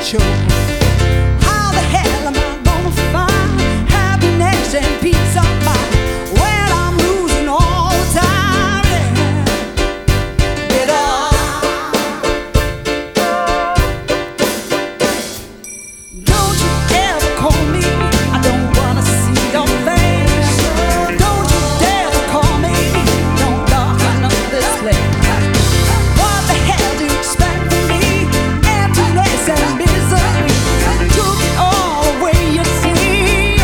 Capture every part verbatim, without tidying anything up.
show. How the hell am I gonna find happiness and peace of mind when I'm losing all the time? Get up. Don't you ever call me, I don't wanna see your face. Don't you dare to call me, don't darken up this place. What the hell do you expect from me? Emptiness and misery took it all away, you see.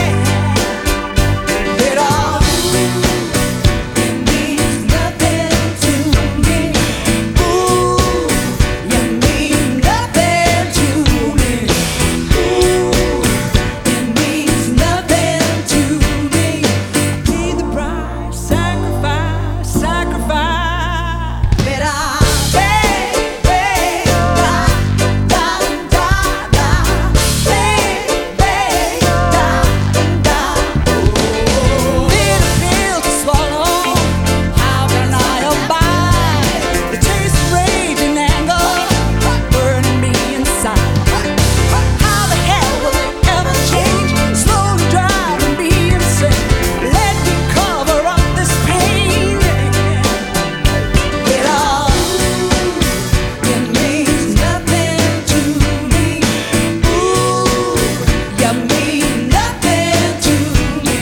It all it means nothing to me. Ooh, you mean nothing to me. Ooh, it means nothing to me. Pay the price, sacrifice, sacrifice. But I pay, pay, da, da, da, da. Pay, pay, da, da. Bitter pill to swallow, how can I abide? The taste of rage and anger burning me inside. How the hell will it ever change? Slowly driving me insane. Let me cover up this pain. It all it means nothing to me. Ooh, you mean nothing to me.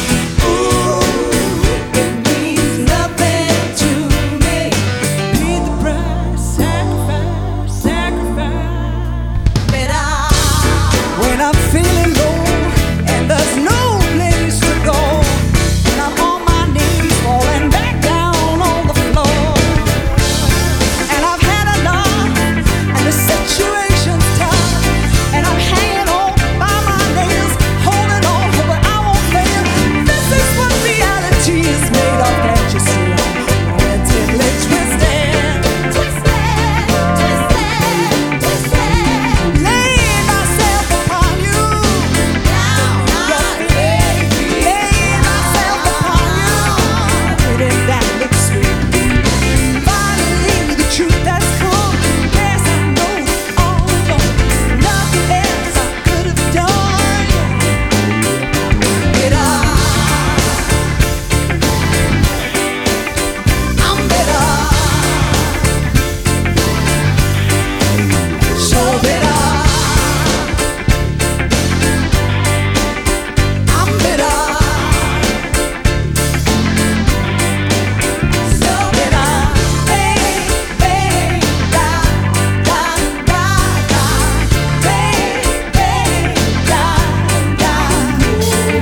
Ooh, it means nothing to me. Pay the price, sacrifice, sacrifice. But I, when I'm feeling low and there's no place to go, and I'm on my knees falling back down on the floor, and I've had enough, and the situation's tough, and I'm hanging on by my nails, holding on, but I won't fail. This is what reality is made of, can't you see? We're deeply twisted, twisted, twisted, twisted. Laying myself upon you, your feet, laying myself upon you. Pretty that looks sweet. Finally, the truth has come. Yes, I know it's all wrong. Nothing else I could have done. But I, I'm better. So better. I'm better. So better. Hey, hey, da, da, da, da. Hey, hey, da, da. Hey,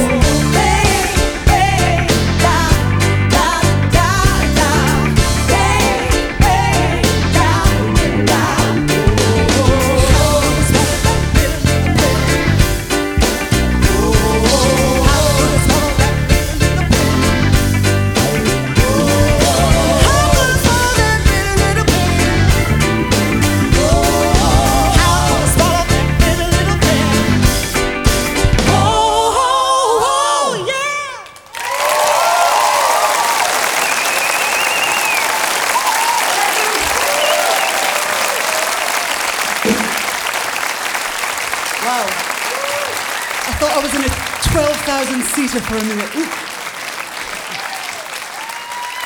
hey, da, da, da, da. Hey, hey, da, da. Wow. I thought I was in a twelve thousand seater for a minute. Ooh.